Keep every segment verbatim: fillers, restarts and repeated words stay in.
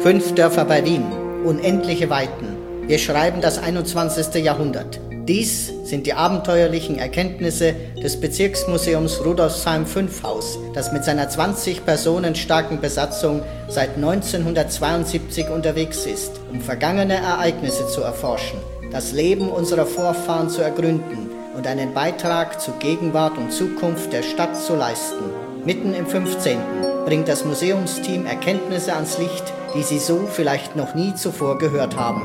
Fünf Dörfer bei Wien, unendliche Weiten. Wir schreiben das einundzwanzigste Jahrhundert. Dies sind die abenteuerlichen Erkenntnisse des Bezirksmuseums Rudolfsheim fünf Haus, das mit seiner zwanzig Personen starken Besatzung seit neunzehnhundertzweiundsiebzig unterwegs ist, um vergangene Ereignisse zu erforschen, das Leben unserer Vorfahren zu ergründen und einen Beitrag zu Gegenwart und Zukunft der Stadt zu leisten. Mitten im fünfzehnten bringt das Museumsteam Erkenntnisse ans Licht, die Sie so vielleicht noch nie zuvor gehört haben.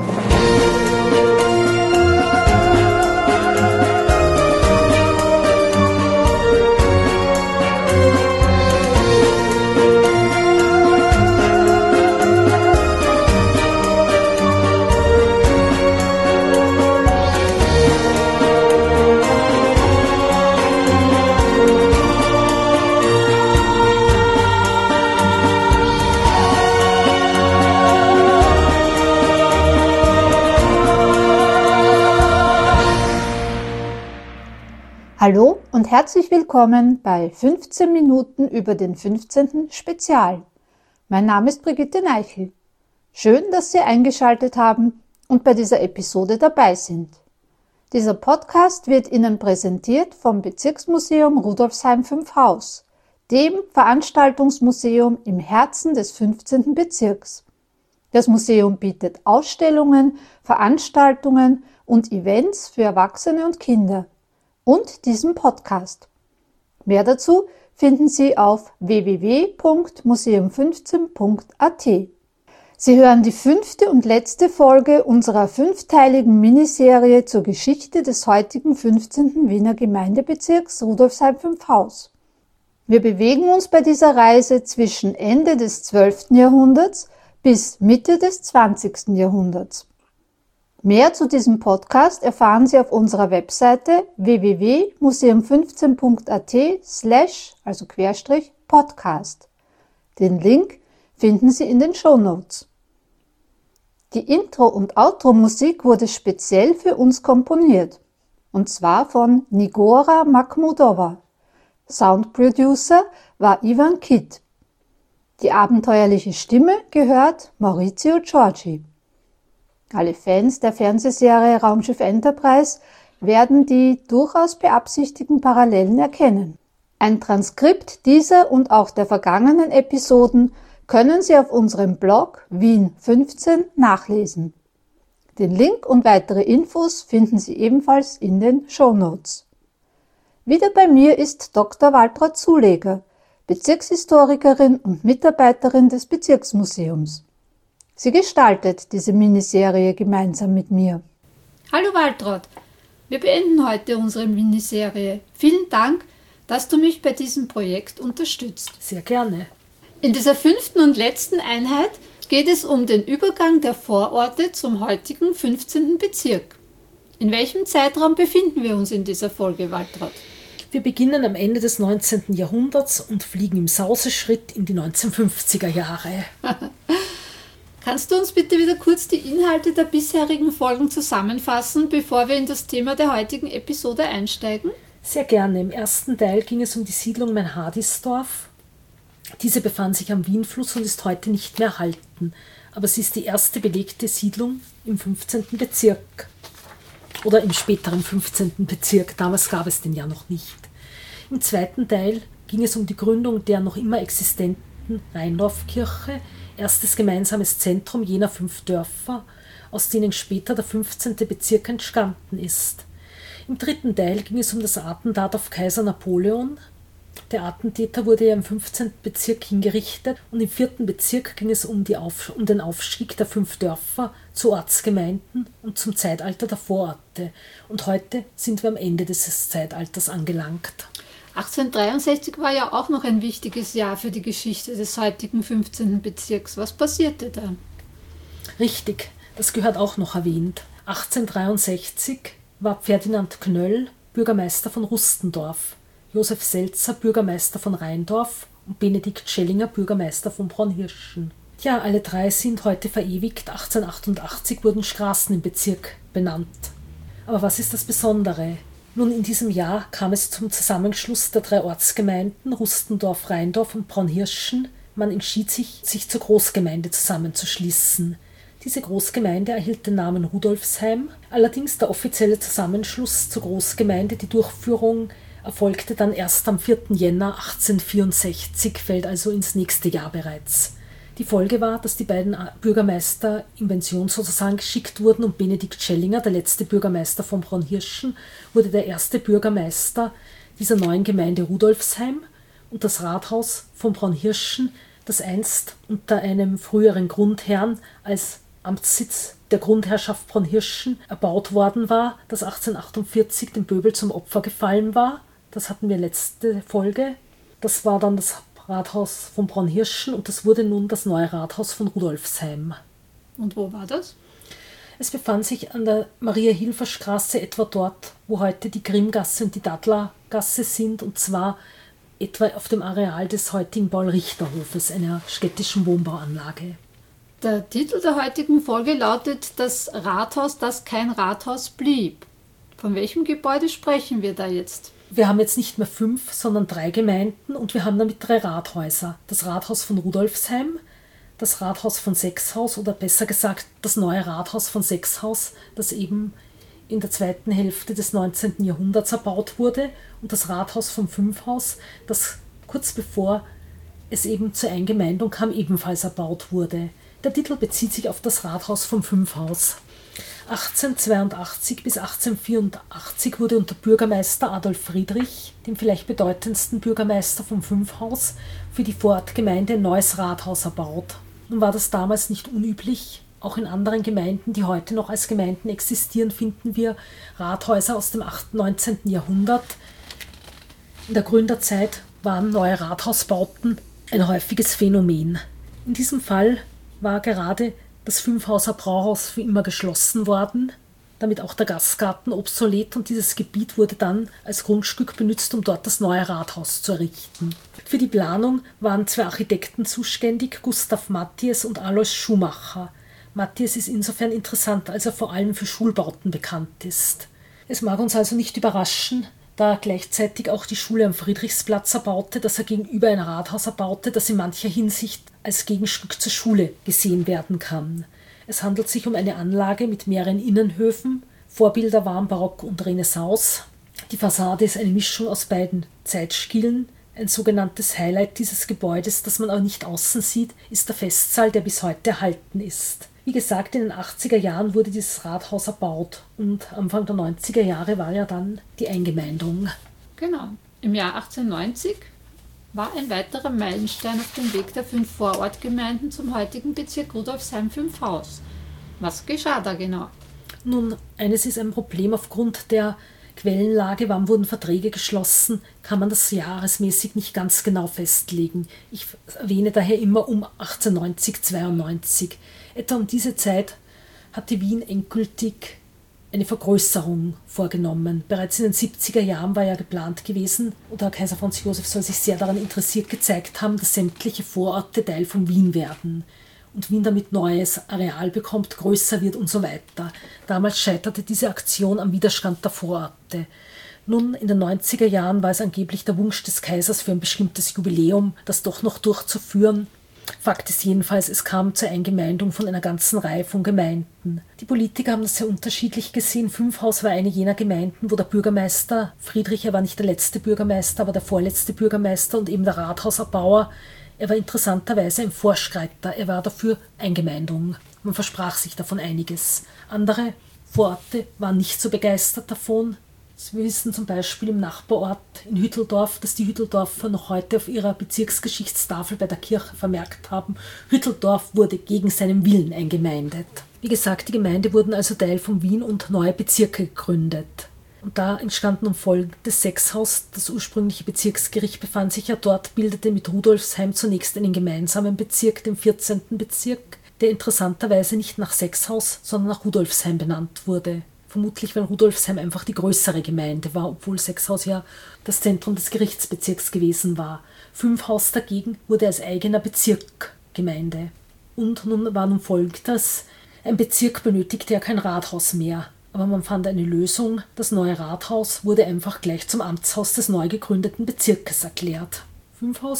Hallo und herzlich willkommen bei fünfzehn Minuten über den fünfzehnten Spezial. Mein Name ist Brigitte Neichel. Schön, dass Sie eingeschaltet haben und bei dieser Episode dabei sind. Dieser Podcast wird Ihnen präsentiert vom Bezirksmuseum Rudolfsheim fünf Haus, dem Veranstaltungsmuseum im Herzen des fünfzehnten Bezirks. Das Museum bietet Ausstellungen, Veranstaltungen und Events für Erwachsene und Kinder. Und diesen Podcast. Mehr dazu finden Sie auf w w w punkt museum fünfzehn punkt a t. Sie hören die fünfte und letzte Folge unserer fünfteiligen Miniserie zur Geschichte des heutigen fünfzehnten Wiener Gemeindebezirks Rudolfsheim fünf Haus. Wir bewegen uns bei dieser Reise zwischen Ende des zwölften Jahrhunderts bis Mitte des zwanzigsten Jahrhunderts. Mehr zu diesem Podcast erfahren Sie auf unserer Webseite w w w punkt museum fünfzehn punkt a t slash, also Querstrich, Podcast. Den Link finden Sie in den Shownotes. Die Intro- und Outro-Musik wurde speziell für uns komponiert, und zwar von Nigora Makhmudova. Soundproducer war Ivan Kitt. Die abenteuerliche Stimme gehört Maurizio Giorgi. Alle Fans der Fernsehserie Raumschiff Enterprise werden die durchaus beabsichtigten Parallelen erkennen. Ein Transkript dieser und auch der vergangenen Episoden können Sie auf unserem Blog Wien fünfzehn nachlesen. Den Link und weitere Infos finden Sie ebenfalls in den Shownotes. Wieder bei mir ist Doktor Waltraud Zuleger, Bezirkshistorikerin und Mitarbeiterin des Bezirksmuseums. Sie gestaltet diese Miniserie gemeinsam mit mir. Hallo Waltraud, wir beenden heute unsere Miniserie. Vielen Dank, dass du mich bei diesem Projekt unterstützt. Sehr gerne. In dieser fünften und letzten Einheit geht es um den Übergang der Vororte zum heutigen fünfzehnten Bezirk. In welchem Zeitraum befinden wir uns in dieser Folge, Waltraud? Wir beginnen am Ende des neunzehnten Jahrhunderts und fliegen im Sauseschritt in die neunzehnhundertfünfziger Jahre. Kannst du uns bitte wieder kurz die Inhalte der bisherigen Folgen zusammenfassen, bevor wir in das Thema der heutigen Episode einsteigen? Sehr gerne. Im ersten Teil ging es um die Siedlung Meinhardisdorf. Diese befand sich am Wienfluss und ist heute nicht mehr erhalten. Aber sie ist die erste belegte Siedlung im fünfzehnten Bezirk. Oder im späteren fünfzehnten Bezirk. Damals gab es den ja noch nicht. Im zweiten Teil ging es um die Gründung der noch immer existenten Rheindorfkirche, erstes gemeinsames Zentrum jener fünf Dörfer, aus denen später der fünfzehnte Bezirk entstanden ist. Im dritten Teil ging es um das Attentat auf Kaiser Napoleon. Der Attentäter wurde ja im fünfzehnten Bezirk hingerichtet und im vierten Bezirk ging es um, die Auf- um den Aufstieg der fünf Dörfer zu Ortsgemeinden und zum Zeitalter der Vororte. Und heute sind wir am Ende dieses Zeitalters angelangt. achtzehnhundertdreiundsechzig war ja auch noch ein wichtiges Jahr für die Geschichte des heutigen fünfzehnten Bezirks. Was passierte da? Richtig, das gehört auch noch erwähnt. achtzehnhundertdreiundsechzig war Ferdinand Knöll Bürgermeister von Rustendorf, Josef Selzer Bürgermeister von Rheindorf und Benedikt Schellinger Bürgermeister von Braunhirschen. Ja, alle drei sind heute verewigt. achtzehnhundertachtundachtzig wurden Straßen im Bezirk benannt. Aber was ist das Besondere? Nun, in diesem Jahr kam es zum Zusammenschluss der drei Ortsgemeinden Rustendorf, Rheindorf und Braunhirschen man entschied sich, sich zur Großgemeinde zusammenzuschließen. Diese Großgemeinde erhielt den Namen Rudolfsheim, allerdings der offizielle Zusammenschluss zur Großgemeinde, die Durchführung erfolgte dann erst am vierten Jänner achtzehnhundertvierundsechzig, fällt also ins nächste Jahr bereits. Die Folge war, dass die beiden Bürgermeister in Pension sozusagen geschickt wurden und Benedikt Schellinger, der letzte Bürgermeister von Braunhirschen, wurde der erste Bürgermeister dieser neuen Gemeinde Rudolfsheim und das Rathaus von Braunhirschen, das einst unter einem früheren Grundherrn als Amtssitz der Grundherrschaft Braunhirschen erbaut worden war, das achtzehnhundertachtundvierzig dem Böbel zum Opfer gefallen war. Das hatten wir letzte Folge. Das war dann das Rathaus von Braunhirschen und das wurde nun das neue Rathaus von Rudolfsheim. Und wo war das? Es befand sich an der Maria-Hilfer-Straße, etwa dort, wo heute die Grimmgasse und die Dattlergasse sind, und zwar etwa auf dem Areal des heutigen Paul-Richter-Hofes, einer städtischen Wohnbauanlage. Der Titel der heutigen Folge lautet Das Rathaus, das kein Rathaus blieb. Von welchem Gebäude sprechen wir da jetzt? Wir haben jetzt nicht mehr fünf, sondern drei Gemeinden und wir haben damit drei Rathäuser. Das Rathaus von Rudolfsheim, das Rathaus von Sechshaus oder besser gesagt das neue Rathaus von Sechshaus, das eben in der zweiten Hälfte des neunzehnten Jahrhunderts erbaut wurde, und das Rathaus von Fünfhaus, das kurz bevor es eben zur Eingemeindung kam, ebenfalls erbaut wurde. Der Titel bezieht sich auf das Rathaus von Fünfhaus. achtzehnhundertzweiundachtzig bis achtzehnhundertvierundachtzig wurde unter Bürgermeister Adolf Friedrich, dem vielleicht bedeutendsten Bürgermeister von Fünfhaus, für die Vorortgemeinde ein neues Rathaus erbaut. Nun war das damals nicht unüblich. Auch in anderen Gemeinden, die heute noch als Gemeinden existieren, finden wir Rathäuser aus dem neunzehnten Jahrhundert. In der Gründerzeit waren neue Rathausbauten ein häufiges Phänomen. In diesem Fall war gerade das Fünfhauser Brauhaus für immer geschlossen worden, damit auch der Gastgarten obsolet, und dieses Gebiet wurde dann als Grundstück benutzt, um dort das neue Rathaus zu errichten. Für die Planung waren zwei Architekten zuständig, Gustav Mathies und Alois Schumacher. Mathies ist insofern interessant, als er vor allem für Schulbauten bekannt ist. Es mag uns also nicht überraschen, da er gleichzeitig auch die Schule am Friedrichsplatz erbaute, dass er gegenüber ein Rathaus erbaute, das in mancher Hinsicht als Gegenstück zur Schule gesehen werden kann. Es handelt sich um eine Anlage mit mehreren Innenhöfen. Vorbilder waren Barock und Renaissance. Die Fassade ist eine Mischung aus beiden Zeitstilen. Ein sogenanntes Highlight dieses Gebäudes, das man auch nicht außen sieht, ist der Festsaal, der bis heute erhalten ist. Wie gesagt, in den achtziger Jahren wurde dieses Rathaus erbaut und Anfang der neunziger Jahre war ja dann die Eingemeindung. Genau. Im Jahr achtzehnhundertneunzig war ein weiterer Meilenstein auf dem Weg der fünf Vorortgemeinden zum heutigen Bezirk Rudolfsheim-Fünfhaus. Was geschah da genau? Nun, eines ist ein Problem aufgrund der Quellenlage, wann wurden Verträge geschlossen, kann man das jahresmäßig nicht ganz genau festlegen. Ich erwähne daher immer um achtzehnhundertneunzig, zweiundneunzig. Etwa um diese Zeit hatte Wien endgültig eine Vergrößerung vorgenommen. Bereits in den siebziger Jahren war ja geplant gewesen, oder Kaiser Franz Josef soll sich sehr daran interessiert gezeigt haben, dass sämtliche Vororte Teil von Wien werden und Wien damit neues Areal bekommt, größer wird und so weiter. Damals scheiterte diese Aktion am Widerstand der Vororte. Nun, in den neunziger Jahren war es angeblich der Wunsch des Kaisers für ein bestimmtes Jubiläum, das doch noch durchzuführen. Fakt ist jedenfalls, es kam zur Eingemeindung von einer ganzen Reihe von Gemeinden. Die Politiker haben das sehr unterschiedlich gesehen. Fünfhaus war eine jener Gemeinden, wo der Bürgermeister, Friedrich, er war nicht der letzte Bürgermeister, aber der vorletzte Bürgermeister und eben der Rathauserbauer, er war interessanterweise ein Vorschreiter, er war dafür Eingemeindung. Man versprach sich davon einiges. Andere Vororte waren nicht so begeistert davon. Wir wissen zum Beispiel im Nachbarort in Hütteldorf, dass die Hütteldorfer noch heute auf ihrer Bezirksgeschichtstafel bei der Kirche vermerkt haben, Hütteldorf wurde gegen seinen Willen eingemeindet. Wie gesagt, die Gemeinden wurden also Teil von Wien und neue Bezirke gegründet. Und da entstand nun folgendes: Sechshaus, das ursprüngliche Bezirksgericht befand sich ja dort, bildete mit Rudolfsheim zunächst einen gemeinsamen Bezirk, den vierzehnten Bezirk, der interessanterweise nicht nach Sechshaus, sondern nach Rudolfsheim benannt wurde. Vermutlich, weil Rudolfsheim einfach die größere Gemeinde war, obwohl Sechshaus ja das Zentrum des Gerichtsbezirks gewesen war. Fünfhaus dagegen wurde als eigener Bezirk Gemeinde. Und nun war nun folgendes: Ein Bezirk benötigte ja kein Rathaus mehr. Aber man fand eine Lösung. Das neue Rathaus wurde einfach gleich zum Amtshaus des neu gegründeten Bezirkes erklärt. Fünfhaus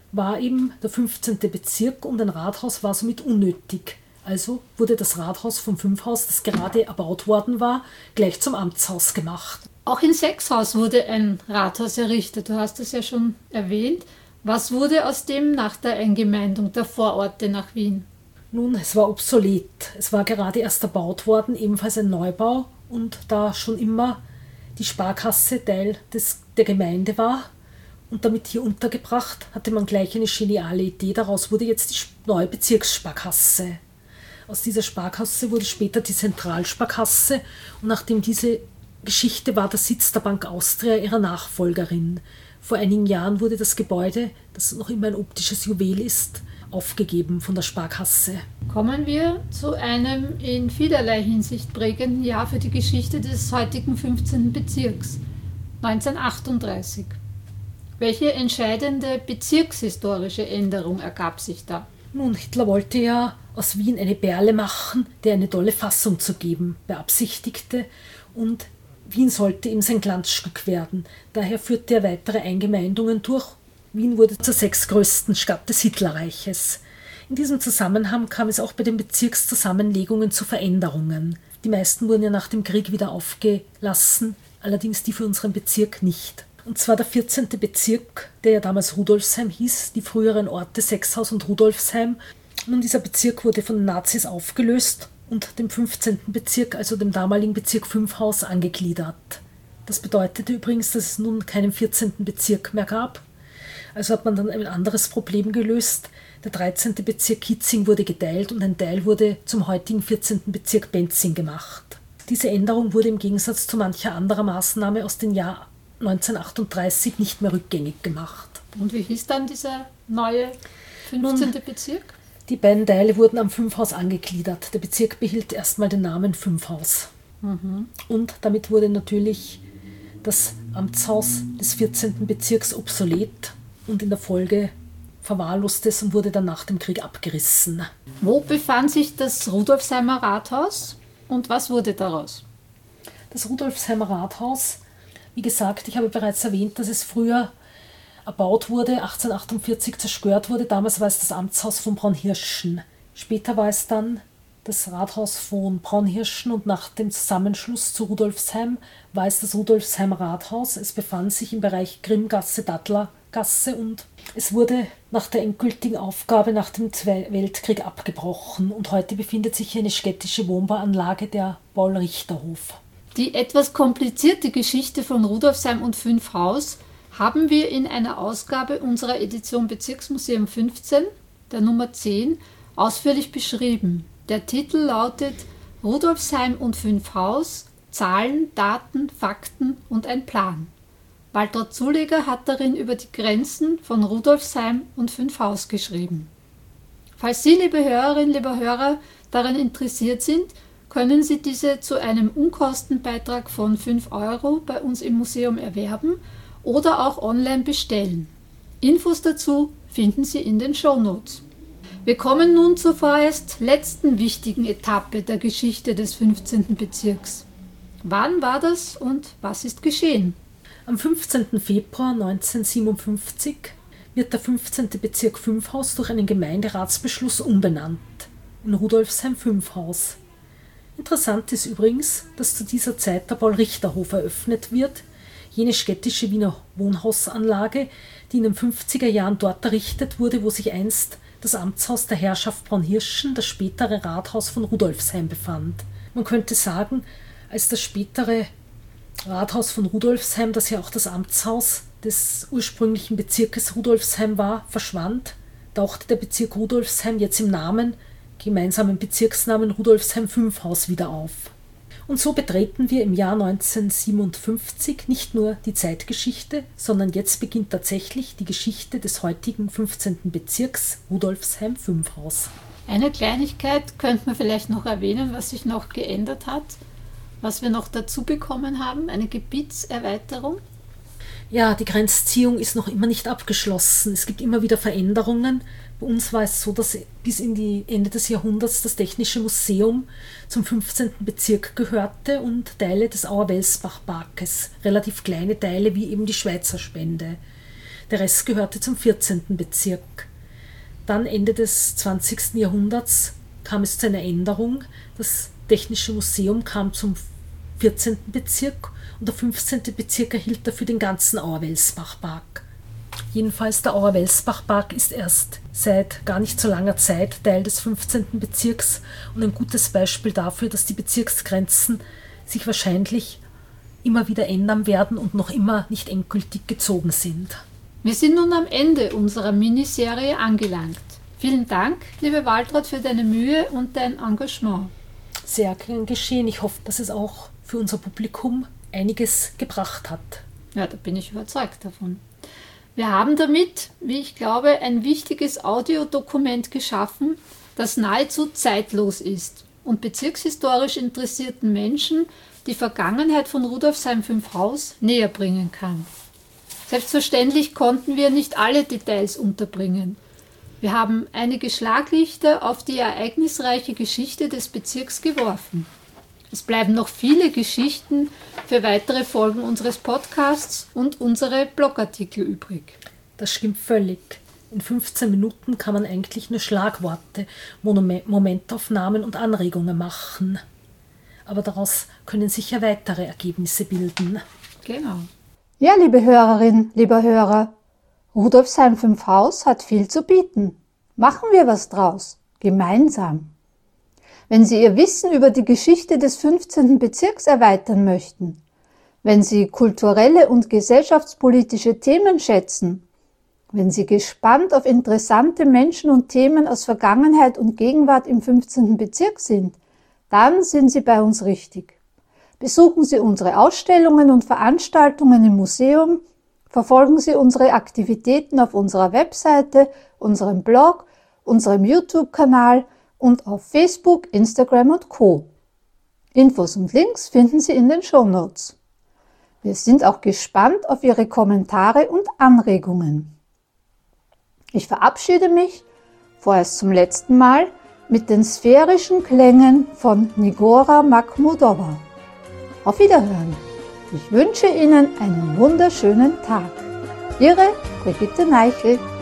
war eben der fünfzehnte Bezirk und ein Rathaus war somit unnötig. Also wurde das Rathaus vom Fünfhaus, das gerade erbaut worden war, gleich zum Amtshaus gemacht. Auch in Sechshaus wurde ein Rathaus errichtet, du hast es ja schon erwähnt. Was wurde aus dem nach der Eingemeindung der Vororte nach Wien? Nun, es war obsolet. Es war gerade erst erbaut worden, ebenfalls ein Neubau. Und da schon immer die Sparkasse Teil des, der Gemeinde war und damit hier untergebracht, hatte man gleich eine geniale Idee. Daraus wurde jetzt die neue Bezirkssparkasse. Aus dieser Sparkasse wurde später die Zentralsparkasse und nachdem diese Geschichte war der Sitz der Bank Austria ihrer Nachfolgerin. Vor einigen Jahren wurde das Gebäude, das noch immer ein optisches Juwel ist, aufgegeben von der Sparkasse. Kommen wir zu einem in vielerlei Hinsicht prägenden Jahr für die Geschichte des heutigen fünfzehnten Bezirks, neunzehnhundertachtunddreißig. Welche entscheidende bezirkshistorische Änderung ergab sich da? Nun, Hitler wollte ja aus Wien eine Perle machen, der eine tolle Fassung zu geben beabsichtigte, und Wien sollte ihm sein Glanzstück werden. Daher führte er weitere Eingemeindungen durch. Wien wurde zur sechstgrößten Stadt des Hitlerreiches. In diesem Zusammenhang kam es auch bei den Bezirkszusammenlegungen zu Veränderungen. Die meisten wurden ja nach dem Krieg wieder aufgelassen, allerdings die für unseren Bezirk nicht. Und zwar der vierzehnte Bezirk, der ja damals Rudolfsheim hieß, die früheren Orte Sechshaus und Rudolfsheim. Nun, dieser Bezirk wurde von den Nazis aufgelöst und dem fünfzehnten Bezirk, also dem damaligen Bezirk Fünfhaus, angegliedert. Das bedeutete übrigens, dass es nun keinen vierzehnten Bezirk mehr gab. Also hat man dann ein anderes Problem gelöst. Der dreizehnte Bezirk Kitzing wurde geteilt und ein Teil wurde zum heutigen vierzehnten Bezirk Benzing gemacht. Diese Änderung wurde im Gegensatz zu mancher anderer Maßnahme aus dem Jahr neunzehnhundertachtunddreißig nicht mehr rückgängig gemacht. Und wie hieß dann dieser neue fünfzehnte Bezirk? Die beiden Teile wurden am Fünfhaus angegliedert. Der Bezirk behielt erstmal den Namen Fünfhaus. Mhm. Und damit wurde natürlich das Amtshaus des vierzehnten Bezirks obsolet und in der Folge verwahrloste es und wurde dann nach dem Krieg abgerissen. Wo befand sich das Rudolfsheimer Rathaus und was wurde daraus? Das Rudolfsheimer Rathaus, wie gesagt, ich habe bereits erwähnt, dass es früher erbaut wurde, achtzehnhundertachtundvierzig zerstört wurde. Damals war es das Amtshaus von Braunhirschen. Später war es dann das Rathaus von Braunhirschen und nach dem Zusammenschluss zu Rudolfsheim war es das Rudolfsheimer Rathaus. Es befand sich im Bereich Grimmgasse, Dattlergasse und es wurde nach der endgültigen Aufgabe nach dem Zweiten Weltkrieg abgebrochen und heute befindet sich hier eine städtische Wohnbauanlage, der Paul-Richter-Hof. Die etwas komplizierte Geschichte von Rudolfsheim und Fünfhaus haben wir in einer Ausgabe unserer Edition Bezirksmuseum fünfzehn, der Nummer zehn, ausführlich beschrieben. Der Titel lautet Rudolfsheim und Fünfhaus, Zahlen, Daten, Fakten und ein Plan. Waltraud Zuleger hat darin über die Grenzen von Rudolfsheim und Fünfhaus geschrieben. Falls Sie, liebe Hörerinnen, liebe Hörer, daran interessiert sind, können Sie diese zu einem Unkostenbeitrag von fünf Euro bei uns im Museum erwerben oder auch online bestellen. Infos dazu finden Sie in den Shownotes. Wir kommen nun zur vorerst letzten wichtigen Etappe der Geschichte des fünfzehnten Bezirks. Wann war das und was ist geschehen? Am fünfzehnten Februar neunzehnhundertsiebenundfünfzig wird der fünfzehnte Bezirk Fünfhaus durch einen Gemeinderatsbeschluss umbenannt in Rudolfsheim Fünfhaus. Interessant ist übrigens, dass zu dieser Zeit der Paul-Richter-Hof eröffnet wird, jene städtische Wiener Wohnhausanlage, die in den fünfziger Jahren dort errichtet wurde, wo sich einst das Amtshaus der Herrschaft Braunhirschen, das spätere Rathaus von Rudolfsheim, befand. Man könnte sagen, als das spätere Rathaus von Rudolfsheim, das ja auch das Amtshaus des ursprünglichen Bezirkes Rudolfsheim war, verschwand, tauchte der Bezirk Rudolfsheim jetzt im Namen, gemeinsamen Bezirksnamen Rudolfsheim Fünfhaus wieder auf. Und so betreten wir im Jahr neunzehnhundertsiebenundfünfzig nicht nur die Zeitgeschichte, sondern jetzt beginnt tatsächlich die Geschichte des heutigen fünfzehnten Bezirks Rudolfsheim Fünfhaus. Eine Kleinigkeit könnte man vielleicht noch erwähnen, was sich noch geändert hat, was wir noch dazu bekommen haben, eine Gebietserweiterung. Ja, die Grenzziehung ist noch immer nicht abgeschlossen. Es gibt immer wieder Veränderungen. Bei uns war es so, dass bis in die Ende des Jahrhunderts das Technische Museum zum fünfzehnten Bezirk gehörte und Teile des Auer-Welsbach-Parkes, relativ kleine Teile wie eben die Schweizer Spende. Der Rest gehörte zum vierzehnten Bezirk. Dann Ende des zwanzigsten Jahrhunderts kam es zu einer Änderung. Das Technische Museum kam zum vierzehnten Bezirk und der fünfzehnte Bezirk erhielt dafür den ganzen Auer-Welsbach-Park. Jedenfalls der Auer-Welsbach-Park ist erst seit gar nicht so langer Zeit Teil des fünfzehnten Bezirks und ein gutes Beispiel dafür, dass die Bezirksgrenzen sich wahrscheinlich immer wieder ändern werden und noch immer nicht endgültig gezogen sind. Wir sind nun am Ende unserer Miniserie angelangt. Vielen Dank, liebe Waltraud, für deine Mühe und dein Engagement. Sehr gern geschehen. Ich hoffe, dass es auch für unser Publikum einiges gebracht hat. Ja, da bin ich überzeugt davon. Wir haben damit, wie ich glaube, ein wichtiges Audiodokument geschaffen, das nahezu zeitlos ist und bezirkshistorisch interessierten Menschen die Vergangenheit von Rudolfsheim fünf Haus näher bringen kann. Selbstverständlich konnten wir nicht alle Details unterbringen. Wir haben einige Schlaglichter auf die ereignisreiche Geschichte des Bezirks geworfen. Es bleiben noch viele Geschichten für weitere Folgen unseres Podcasts und unsere Blogartikel übrig. Das stimmt völlig. In fünfzehn Minuten kann man eigentlich nur Schlagworte, Momentaufnahmen und Anregungen machen. Aber daraus können sich ja weitere Ergebnisse bilden. Genau. Ja, liebe Hörerin, lieber Hörer, Rudolfsheim fünf Haus hat viel zu bieten. Machen wir was draus, gemeinsam. Wenn Sie Ihr Wissen über die Geschichte des fünfzehnten Bezirks erweitern möchten, wenn Sie kulturelle und gesellschaftspolitische Themen schätzen, wenn Sie gespannt auf interessante Menschen und Themen aus Vergangenheit und Gegenwart im fünfzehnten Bezirk sind, dann sind Sie bei uns richtig. Besuchen Sie unsere Ausstellungen und Veranstaltungen im Museum, verfolgen Sie unsere Aktivitäten auf unserer Webseite, unserem Blog, unserem YouTube-Kanal und auf Facebook, Instagram und Co. Infos und Links finden Sie in den Shownotes. Wir sind auch gespannt auf Ihre Kommentare und Anregungen. Ich verabschiede mich, vorerst zum letzten Mal, mit den sphärischen Klängen von Nigora Makhmudova. Auf Wiederhören! Ich wünsche Ihnen einen wunderschönen Tag. Ihre Brigitte Neichel.